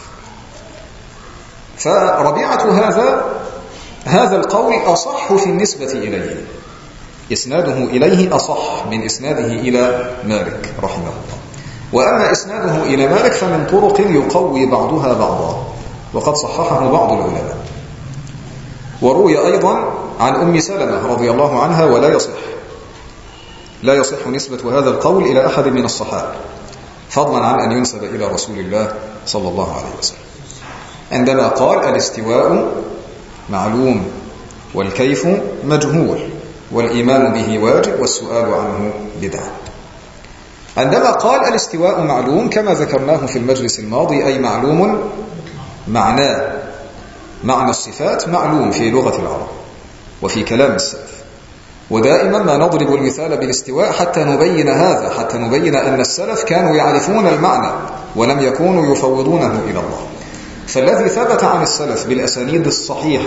فربيعة هذا هذا القول أصح في النسبة إليه، إسناده إليه أصح من إسناده إلى مالك رحمه الله. وأما إسناده إلى مالك فمن طرق يقوي بعضها بعضا، وقد صححه بعض العلماء. وروي أيضا عن أم سلمة رضي الله عنها، ولا يصح لا يصح نسبة هذا القول إلى أحد من الصحابة، فضلا عن أن ينسب إلى رسول الله صلى الله عليه وسلم، عندما قال الاستواء معلوم والكيف مجهول والإيمان به واجب والسؤال عنه بدعة. عندما قال الاستواء معلوم كما ذكرناه في المجلس الماضي، أي معلوم معناه معنى الصفات معلوم في لغة العرب وفي كلام السلف. ودائما ما نضرب المثال بالاستواء حتى نبين هذا، حتى نبين أن السلف كانوا يعرفون المعنى ولم يكونوا يفوضونه إلى الله. فالذي ثبت عن السلف بالأسانيد الصحيحة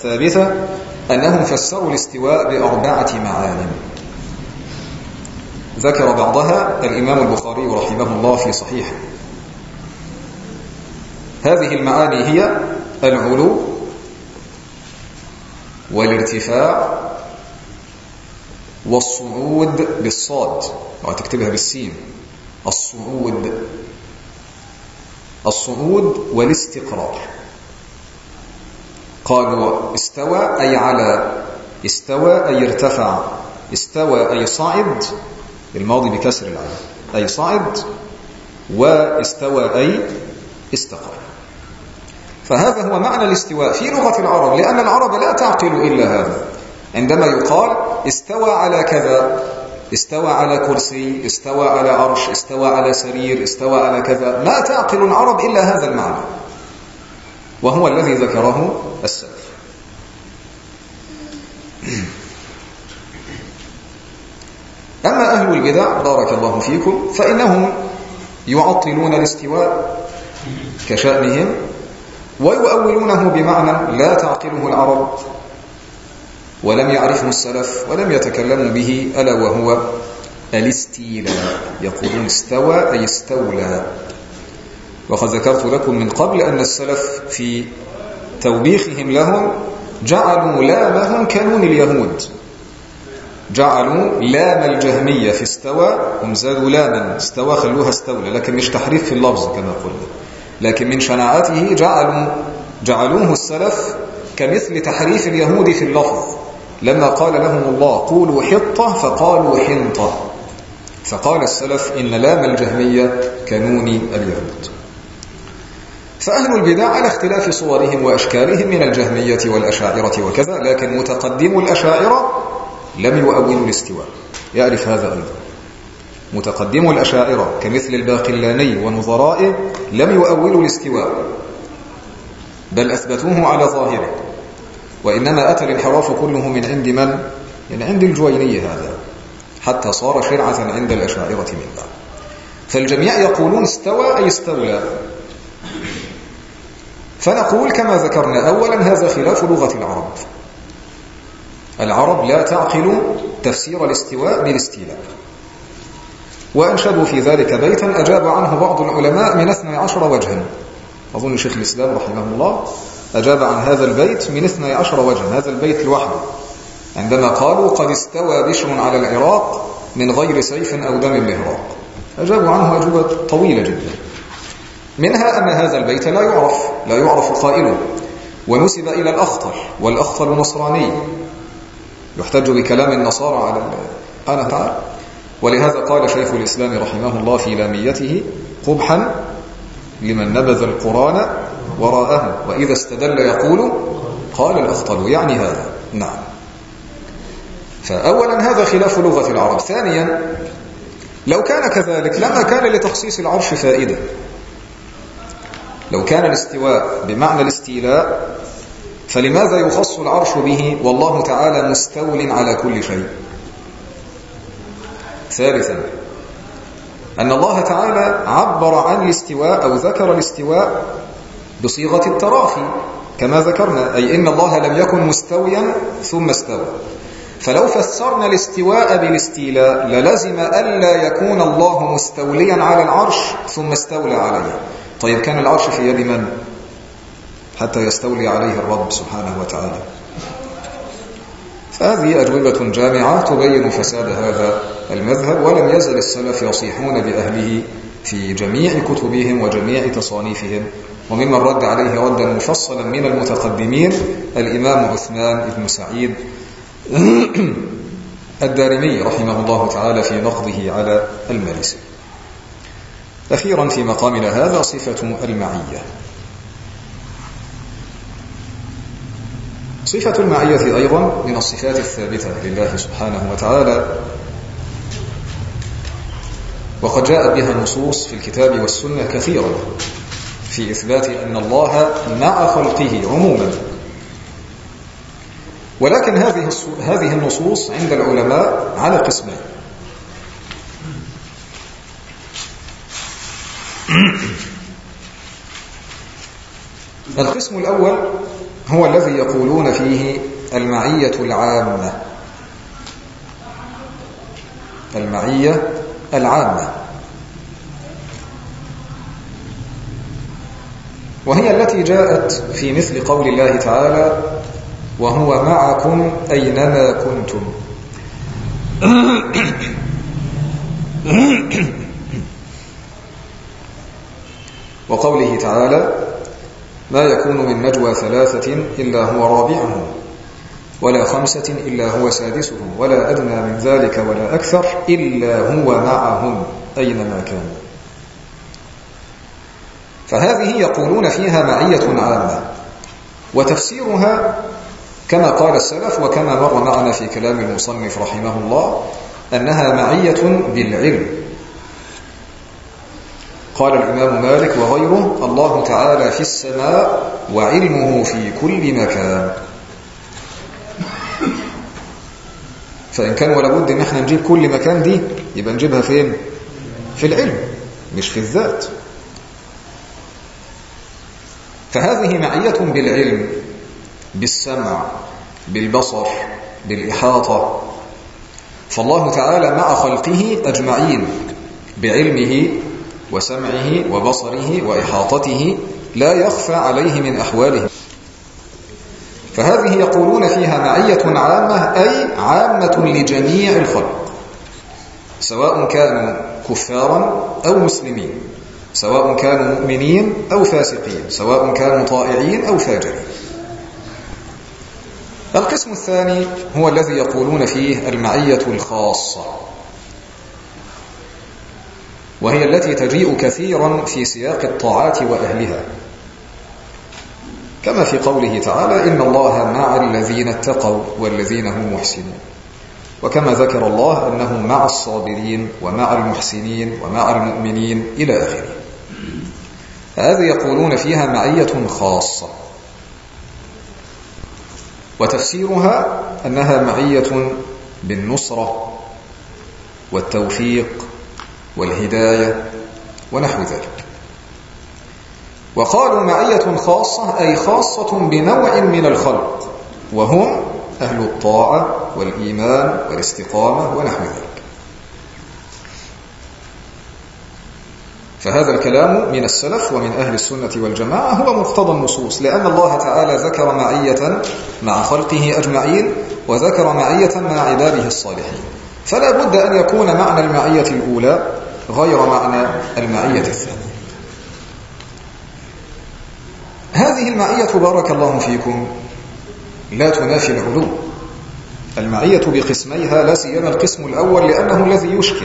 الثابتة أنهم فسروا الاستواء بأربعة معان. ذكر بعضها الإمام البخاري رحمه الله في صحيحه. هذه المعاني هي العلو والارتفاع والصعود بالصاد، وتكتبها بالسين، الصعود الصعود والاستقرار. قالوا استوى أي على، استوى أي ارتفع، استوى أي صعد، الماضي بكسر العين، أي صعد، واستوى أي استقر. فهذا هو معنى الاستواء في لغة العرب، لأن العرب لا تعقل إلا هذا. عندما يقال استوى على كذا، استوى على كرسي، استوى على عرش، استوى على سرير، استوى على كذا، ما تعقل العرب إلا هذا المعنى، وهو الذي ذكره السلف. أما أهل البدع بارك الله فيكم فإنهم يعطلون الاستواء كشأنهم، ويؤولونه بمعنى لا تعقله العرب ولم يعرفه السلف ولم يتكلموا به، ألا وهو الاستيلاء. يقولون استوى أي استولى. وقد ذكرت لكم من قبل أن السلف في توبيخهم لهم جعلوا لامهم كنون اليهود، جعلوا لام الجهمية في استوى، هم زادوا لاما استوى خلوها استولى، لكن مش تحريف في اللفظ كما قلنا، لكن من شناعته جعلوا جعلوه السلف كمثل تحريف اليهود في اللفظ، لما قال لهم الله قولوا حطة فقالوا حنطة، فقال السلف إن لام الجهمية كنون اليهود. فأهل البدع على اختلاف صورهم وأشكالهم من الجهمية والأشاعرة وكذا، لكن متقدم الأشاعرة لم يؤولوا الاستواء، يعرف هذا أيضا. متقدم الأشاعرة كمثل الباقلاني ونظرائه لم يؤولوا الاستواء، بل أثبتوه على ظاهره، وإنما أتى الانحراف كله من عند من؟ من عند الجويني هذا، حتى صار شرعة عند الأشاعرة من بعد. فالجميع يقولون استوى أي استولى. فنقول كما ذكرنا أولا هذا خلاف لغة العرب. العرب لا تعقل تفسير الاستواء بالاستيلاء. وأنشدوا في ذلك بيتا أجاب عنه بعض العلماء من اثني عشر وجها، أظن شيخ الإسلام رحمه الله أجاب عن هذا البيت من اثني عشر وجها، هذا البيت لوحده، عندما قالوا قد استوى بشر على العراق من غير سيف أو دم مهراق، أجابوا عنه أجوبة طويلة جدا. منها أن هذا البيت لا يعرف لا يعرف قائله، ونسب إلى الأخطل، والأخطل نصراني، يحتج بكلام النصارى على الله تعالى. ولهذا قال شيخ الإسلام رحمه الله في لاميته قبحا لمن نبذ القرآن وراءه وإذا استدل يقول قال الأخطل، يعني هذا. نعم. فأولا هذا خلاف لغة العرب. ثانيا لو كان كذلك لما كان لتخصيص العرش فائدة. لو كان الاستواء بمعنى الاستيلاء فلماذا يخص العرش به والله تعالى مستول على كل شيء؟ ثالثا أن الله تعالى عبر عن الاستواء أو ذكر الاستواء بصيغة التراخي كما ذكرنا، أي إن الله لم يكن مستويا ثم استوى. فلو فسرنا الاستواء بالاستيلاء للزم ألا يكون الله مستوليا على العرش ثم استولى عليه. طيب كان العرش في يد من حتى يستولي عليه الرب سبحانه وتعالى؟ فهذه أجوبة جامعة تبين فساد هذا المذهب، ولم يزل السلف يصيحون بأهله في جميع كتبهم وجميع تصانيفهم. وممن رد عليه ردا مفصلا من المتقدمين الإمام عثمان بن سعيد الدارمي رحمه الله تعالى في نقضه على المالسي. أخيرا في مقامنا هذا صفة المعية. صفة المعية أيضا من الصفات الثابتة لله سبحانه وتعالى، وقد جاءت بها النصوص في الكتاب والسنة كثيرا في إثبات أن الله مع خلقه عموما. ولكن هذه هذه النصوص عند العلماء على قسمين. القسم الأول هو الذي يقولون فيه المعية العامة، المعية العامة، وهي التي جاءت في مثل قول الله تعالى: وهو معكم أينما كنتم. وقوله تعالى: ما يكون من نجوى ثلاثة إلا هو رابعهم ولا خمسة إلا هو سادسهم ولا أدنى من ذلك ولا أكثر إلا هو معهم أينما كانوا. فهذه يقولون فيها معية عامة، وتفسيرها كما قال السلف وكما مر معنا في كلام المصنف رحمه الله أنها معية بالعلم. قال الإمام مالك وغيره: الله تعالى في السماء وعلمه في كل مكان. فإن كان ولا بد إن احنا نجيب كل مكان دي، يبقى نجيبها فين؟ في العلم مش في الذات. فهذه معية بالعلم، بالسمع، بالبصر، بالإحاطة. فالله تعالى مع خلقه أجمعين بعلمه وسمعه وبصره وإحاطته، لا يخفى عليه من أحواله. فهذه يقولون فيها معية عامة، أي عامة لجميع الخلق، سواء كانوا كفارا أو مسلمين، سواء كانوا مؤمنين أو فاسقين، سواء كانوا طائعين أو فاجرين. القسم الثاني هو الذي يقولون فيه المعية الخاصة، وهي التي تجيء كثيرا في سياق الطاعات وأهلها، كما في قوله تعالى: إن الله مع الذين اتقوا والذين هم محسنون، وكما ذكر الله أنه مع الصابرين ومع المحسنين ومع المؤمنين إلى آخره. هذه يقولون فيها معية خاصة، وتفسيرها أنها معية بالنصرة والتوفيق والهداية ونحو ذلك. وقالوا معية خاصة أي خاصة بنوع من الخلق، وهم أهل الطاعة والإيمان والاستقامة ونحو ذلك. فهذا الكلام من السلف ومن أهل السنة والجماعة هو مقتضى النصوص، لأن الله تعالى ذكر معية مع خلقه أجمعين وذكر معية مع عباده الصالحين، فلا بد أن يكون معنى المعية الأولى غير معنى المعية الثانية. هذه المعية بارك الله فيكم لا تنافي العلو. المعية بقسميها، لا سيما القسم الأول لأنه الذي يشكل،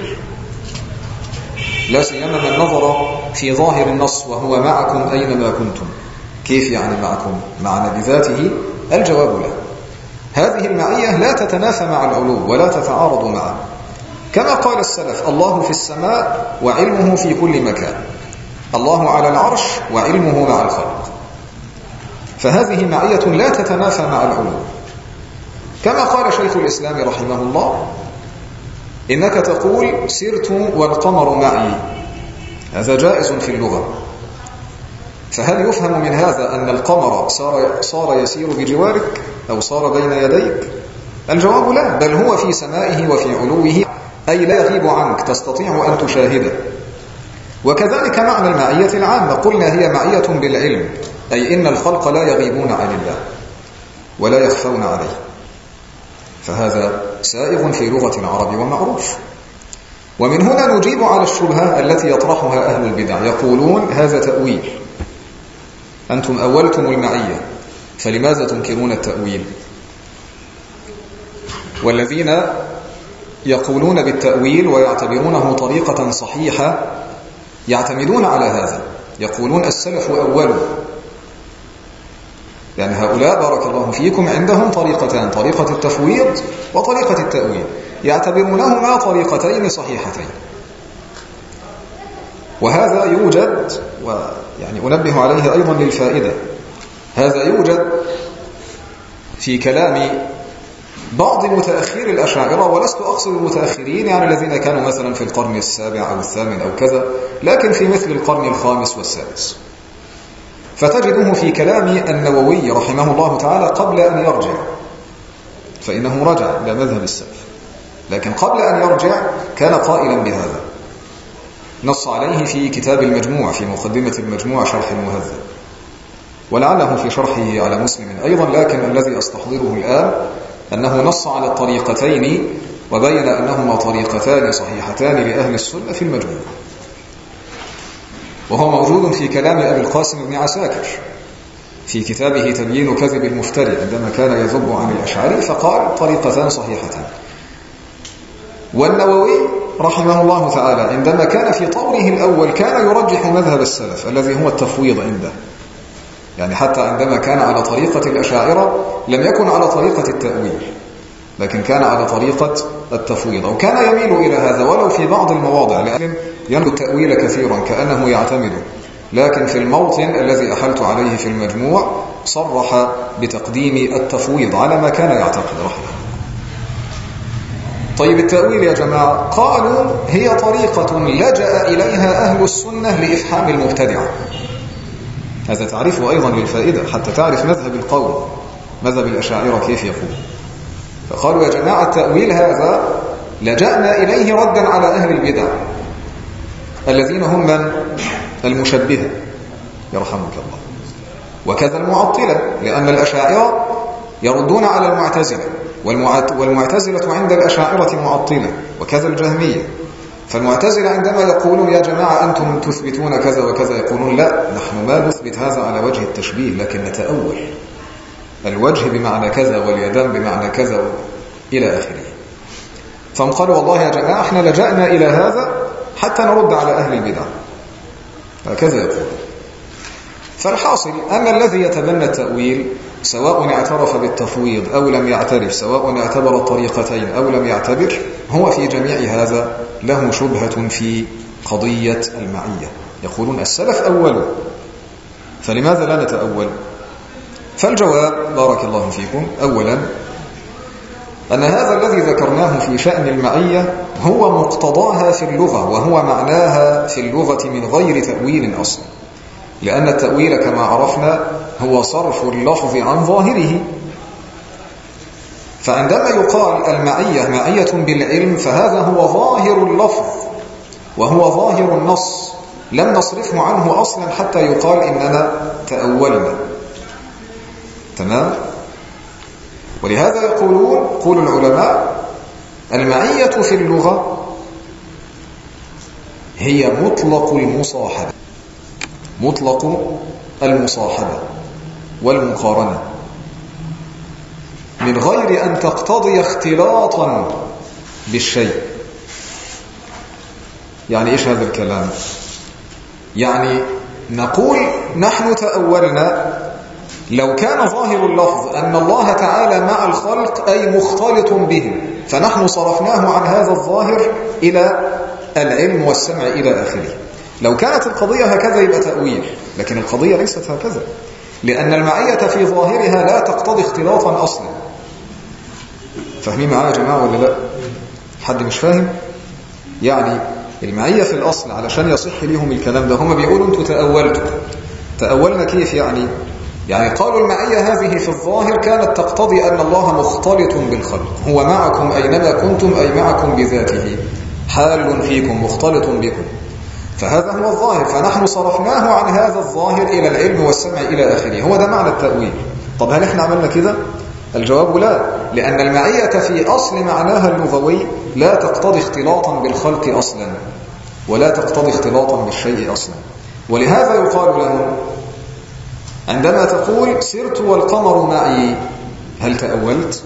لا سيما من نظر في ظاهر النص: وهو معكم أينما كنتم. كيف يعني معكم؟ معنى بذاته؟ الجواب لا. هذه المعية لا تتنافى مع العلو ولا تتعارض معه، كما قال السلف: الله في السماء وعلمه في كل مكان، الله على العرش وعلمه مع الخلق. فهذه معية لا تتنافى مع العلو، كما قال شيخ الإسلام رحمه الله: إنك تقول سرت والقمر معي، هذا جائز في اللغة، فهل يفهم من هذا أن القمر صار, صار يسير بجوارك أو صار بين يديك؟ الجواب لا، بل هو في سمائه وفي علوه، أي لا يغيب عنك، تستطيع أن تشاهده. وكذلك معنى المعية العامة، قلنا هي معية بالعلم، أي إن الخلق لا يغيبون عن الله ولا يخفون عليه، فهذا سائغ في لغة العرب ومعروف. ومن هنا نجيب على الشبهة التي يطرحها أهل البدع، يقولون هذا تأويل، أنتم أولتم المعية فلماذا تنكرون التأويل؟ والذين يقولون بالتأويل ويعتبرونه طريقة صحيحة يعتمدون على هذا، يقولون السلف أولوا، يعني هؤلاء بارك الله فيكم عندهم طريقتان: طريقة التفويض وطريقة التأويل، يعتبرونهما طريقتين صحيحتين. وهذا يوجد، ويعني أنبه عليه أيضا للفائدة، هذا يوجد في كلام بعض متأخر الأشاعرة، ولست أقصد المتأخرين يعني الذين كانوا مثلا في القرن السابع أو الثامن أو كذا، لكن في مثل القرن الخامس والسادس، فتجده في كلام النووي رحمه الله تعالى قبل أن يرجع، فإنه رجع إلى مذهب السلف، لكن قبل أن يرجع كان قائلا بهذا، نص عليه في كتاب المجموع في مقدمة المجموع شرح المهذب، ولعله في شرحه على مسلم أيضا، لكن الذي أستحضره الآن أنه نص على الطريقتين وبين أنهما طريقتان صحيحتان لأهل السنة في المجموع، وهو موجود في كلام أبي القاسم بن عساكر في كتابه تبيين كذب المفتري عندما كان يذب عن الأشعري، فقال طريقتان صحيحتان. والنووي رحمه الله تعالى عندما كان في طوره الأول كان يرجح مذهب السلف الذي هو التفويض عنده، يعني حتى عندما كان على طريقة الأشاعرة لم يكن على طريقة التأويل، لكن كان على طريقة التفويض، وكان يميل إلى هذا ولو في بعض المواضع، لأن ينبغي التأويل كثيرا كأنه يعتمده، لكن في الموطن الذي أحلت عليه في المجموع صرح بتقديم التفويض على ما كان يعتقد رحمه. طيب التأويل يا جماعة، قالوا هي طريقة لجأ إليها أهل السنة لإفحام المبتدعة. هذا تعريفه أيضا للفائدة حتى تعرف مذهب القوم، مذهب الأشاعرة كيف يقول. فقالوا يا جماعة التأويل هذا لجأنا إليه ردا على أهل البدع الذين هم من المشبهة يرحمك الله، وكذا المعطلة، لأن الأشاعرة يردون على المعتزلة، والمعتزلة عند الأشاعرة معطلة، وكذا الجهمية. فالمعتزلة عندما يقولون يا جماعة أنتم تثبتون كذا وكذا، يقولون لا، نحن ما نثبت هذا على وجه التشبيه، لكن نتأول، الوجه بمعنى كذا واليدان بمعنى كذا إلى آخره. فهم قالوا والله يا جماعة احنا لجأنا إلى هذا حتى نرد على أهل البدع، هكذا يقول. فالحاصل أن الذي يتبنى التأويل سواء اعترف بالتفويض أو لم يعترف، سواء اعتبر الطريقتين أو لم يعتبر، هو في جميع هذا له شبهة في قضية المعية. يقولون السلف أولوا، فلماذا لا نتأول؟ فالجواب بارك الله فيكم، أولا أن هذا الذي ذكرناه في شأن المعية هو مقتضاها في اللغة، وهو معناها في اللغة من غير تأويل أصلا، لأن التأويل كما عرفنا هو صرف اللفظ عن ظاهره. فعندما يقال المعية معية بالعلم فهذا هو ظاهر اللفظ وهو ظاهر النص، لم نصرفه عنه أصلا حتى يقال إننا تأولنا. تمام؟ ولهذا يقولون قول العلماء المعية في اللغة هي مطلق المصاحبة، مطلق المصاحبة والمقارنة من غير أن تقتضي اختلاطا بالشيء. يعني إيش هذا الكلام؟ يعني نقول نحن تأولنا لو كان ظاهر اللفظ أن الله تعالى مع الخلق أي مختلط بهم، فنحن صرفناه عن هذا الظاهر إلى العلم والسمع إلى آخره. لو كانت القضية هكذا يبقى تأويل، لكن القضية ليست هكذا، لأن المعية في ظاهرها لا تقتضي اختلاطا أصلا. فاهمين معايا يا جماعة ولا لا؟ حد مش فاهم؟ يعني المعية في الأصل علشان يصح لهم الكلام ده، هم بيقولوا انتوا تأولتوا. تأولنا كيف يعني؟ يعني قالوا المعية هذه في الظاهر كانت تقتضي أن الله مختلط بالخلق، هو معكم أينما كنتم أي معكم بذاته، حال فيكم مختلط بكم، فهذا هو الظاهر، فنحن صرفناه عن هذا الظاهر إلى العلم والسمع إلى آخره. هو ده معنى التأويل. طب هل احنا عملنا كده؟ الجواب لا، لأن المعية في أصل معناها اللغوي لا تقتضي اختلاطا بالخلق أصلا، ولا تقتضي اختلاطا بالشيء أصلا. ولهذا يقال لهم عندما تقول سرت والقمر معي، هل تأولت؟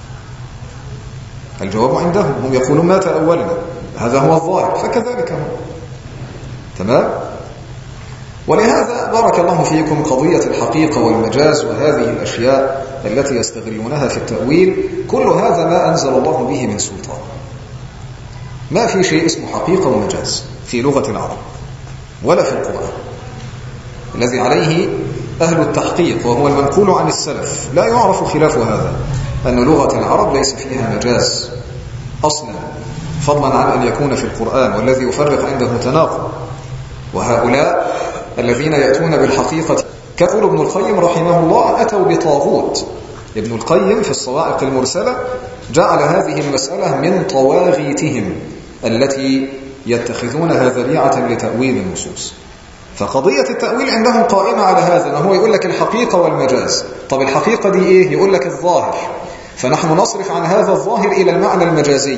الجواب عندهم، هم يقولون ما تأولنا، هذا هو الظاهر، فكذلك هم. تمام؟ ولهذا بارك الله فيكم قضية الحقيقة والمجاز وهذه الأشياء التي يستغلونها في التأويل، كل هذا ما أنزل الله به من سلطان. ما في شيء اسمه حقيقة ومجاز في لغة العرب ولا في القرآن. الذي عليه أهل التحقيق وهو المنقول عن السلف لا يعرف خلاف هذا، أن لغة العرب ليس فيها مجاز أصلا، فضلا عن أن يكون في القرآن، والذي يفرق عنده تناقض. وهؤلاء الذين يأتون بالحقيقة كقول ابن القيم رحمه الله أتوا بطاغوت، ابن القيم في الصواعق المرسلة جعل هذه المسألة من طواغيتهم التي يتخذونها ذريعة لتأويل النصوص. فقضية التأويل عندهم قائمة على هذا، ما هو يقول لك الحقيقة والمجاز. طب الحقيقة دي إيه؟ يقول لك الظاهر، فنحن نصرف عن هذا الظاهر إلى المعنى المجازي.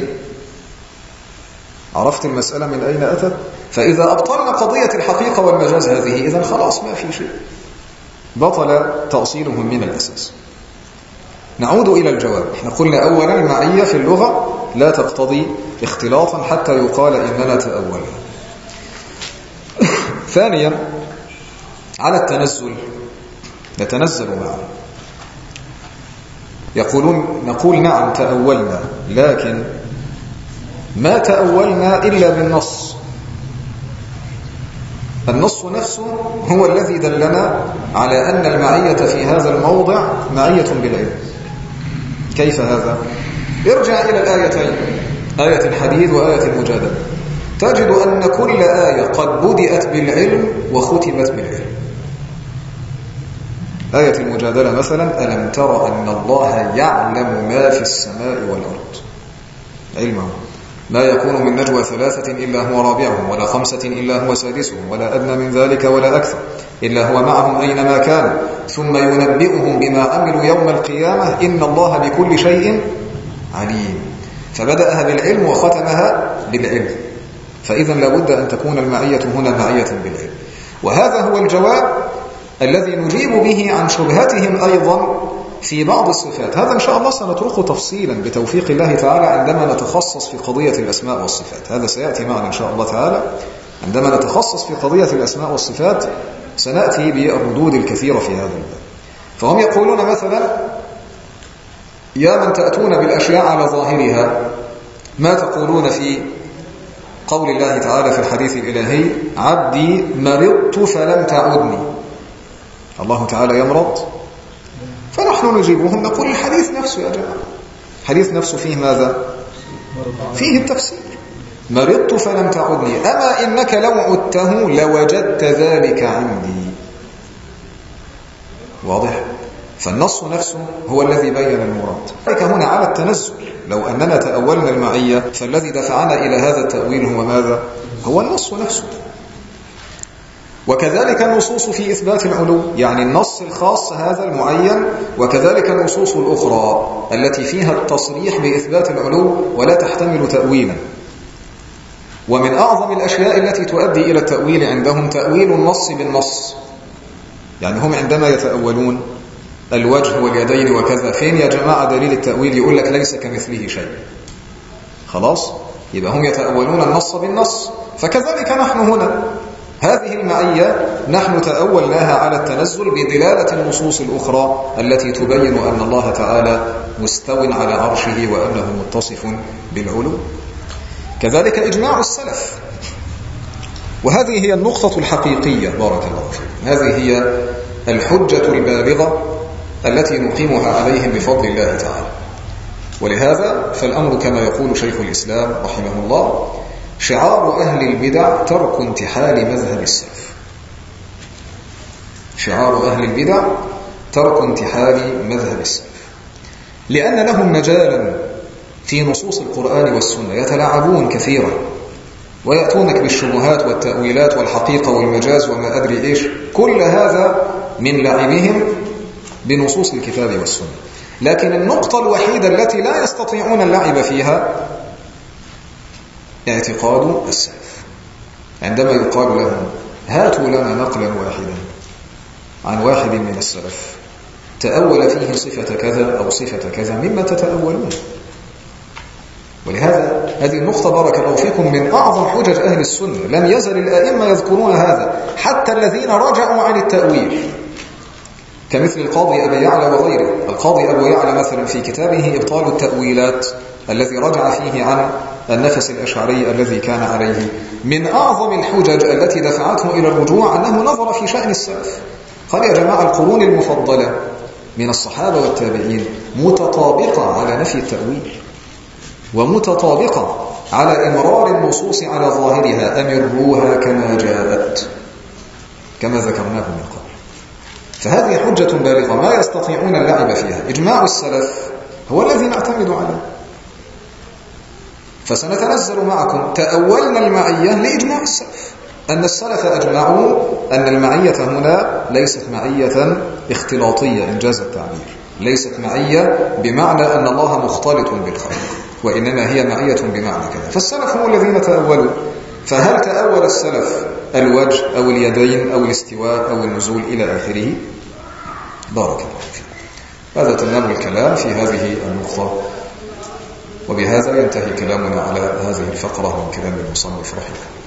عرفت المسألة من أين أتت؟ فإذا أبطلنا قضية الحقيقة والمجاز هذه، إذن خلاص ما في شيء، بطل تأصيلهم من الأساس. نعود إلى الجواب. احنا قلنا أولا المعية في اللغة لا تقتضي اختلاطا حتى يقال إننا تأولنا. ثانيا على التنزل، نتنزل معا. يقولون نقول نعم تأولنا، لكن ما تأولنا إلا بالنص. النص نفسه هو الذي دلنا على أن المعية في هذا الموضع معية بالعلم. كيف هذا؟ ارجع إلى الآيتين، آية الحديد وآية المجادلة، تجد أن كل آية قد بدأت بالعلم وختمت بالعلم. آية المجادلة مثلا: ألم تر أن الله يعلم ما في السماء والأرض، علمه. ما يكون من نجوى ثلاثة إلا هو رابعهم، ولا خمسة إلا هو سادسهم، ولا أدنى من ذلك ولا أكثر، إلا هو معهم أينما كان، ثم ينبئهم بما عملوا يوم القيامة، إن الله بكل شيء عليم. فبدأها بالعلم وختمها بالعلم. فإذا لابد أن تكون المعية هنا معية بالعلم. وهذا هو الجواب الذي نجيب به عن شبهتهم أيضا في بعض الصفات. هذا إن شاء الله سنتركه تفصيلا بتوفيق الله تعالى عندما نتخصص في قضية الأسماء والصفات. هذا سيأتي معنا إن شاء الله تعالى عندما نتخصص في قضية الأسماء والصفات، سنأتي بالردود الكثيرة في هذا الباب. فهم يقولون مثلا: يا من تأتون بالأشياء على ظاهرها، ما تقولون في قول الله تعالى في الحديث الإلهي: عبدي مرضت فلم تعدني؟ الله تعالى يمرض؟ فنحن نجيبهم نقول الحديث نفسه يا جماعة، الحديث نفسه فيه ماذا؟ فيه التفسير: مرضت فلم تعدني، أما إنك لو عدته لوجدت ذلك عندي. واضح؟ فالنص نفسه هو الذي بين المراد. لذلك هنا على التنزل، لو أننا تأولنا المعية فالذي دفعنا إلى هذا التأويل هو ماذا؟ هو النص نفسه. وكذلك النصوص في إثبات العلو، يعني النص الخاص هذا المعين، وكذلك النصوص الأخرى التي فيها التصريح بإثبات العلو ولا تحتمل تأويلا. ومن أعظم الأشياء التي تؤدي إلى التأويل عندهم تأويل النص بالنص. يعني هم عندما يتأولون الوجه واليدين وكذا، فين يا جماعة دليل التأويل؟ يقول لك ليس كمثله شيء. خلاص؟ يبقى هم يتأولون النص بالنص. فكذلك نحن هنا هذه المعية نحن تأولناها على التنزل بدلالة النصوص الأخرى التي تبين أن الله تعالى مستو على عرشه وأنه متصف بالعلو. كذلك إجماع السلف، وهذه هي النقطة الحقيقية بارك الله فيكم، هذه هي الحجة البالغة التي نقيمها عليهم بفضل الله تعالى. ولهذا فالأمر كما يقول شيخ الإسلام رحمه الله: شعار أهل البدع ترك انتحال مذهب السلف. شعار أهل البدع ترك انتحال مذهب السلف، لأن لهم مجالا في نصوص القرآن والسنة يتلاعبون كثيرا ويأتونك بالشبهات والتأويلات والحقيقة والمجاز وما أدري إيش، كل هذا من لعبهم بنصوص الكتاب والسنة. لكن النقطة الوحيدة التي لا يستطيعون اللعب فيها اعتقاد السلف. عندما يقال لهم: هاتوا لنا نقلا واحدا عن واحد من السلف تأول فيه صفة كذا أو صفة كذا، مما تتأولون؟ ولهذا هذه النقطة بارك الله فيكم من أعظم حجج أهل السنة، لم يزل الآئمة يذكرون هذا، حتى الذين رجعوا عن التأويل كمثل القاضي أبي يعلى وغيره. القاضي أبو يعلى مثلا في كتابه إبطال التأويلات الذي رجع فيه عن النفس الأشعري الذي كان عليه، من أعظم الحجج التي دفعته إلى الرجوع أنه نظر في شأن السلف. قال: يا جماعة، القرون المفضلة من الصحابة والتابعين متطابقة على نفي التأويل، ومتطابقة على إمرار النصوص على ظاهرها، أمروها كما جاءت، كما ذكرناه من قبل. فهذه حجة بالغة ما يستطيعون اللعب فيها. إجماع السلف هو الذي نعتمد عليه. فسنتنزل معكم تأولنا المعية لإجماع السلف، أن السلف أجمعوا أن المعية هنا ليست معية اختلاطية إنجاز التعبير، ليست معية بمعنى أن الله مختلط بالخلق، وإنما هي معية بمعنى كذا. فالسلف هم الذين تأولوا. فهل تأول السلف الوجه أو اليدين أو الاستواء أو النزول إلى آخره؟ بارك الله فيك. هذا تمام الكلام في هذه النقطة، وبهذا ينتهي كلامنا على هذه الفقرة من كلام المصنف رحمه الله.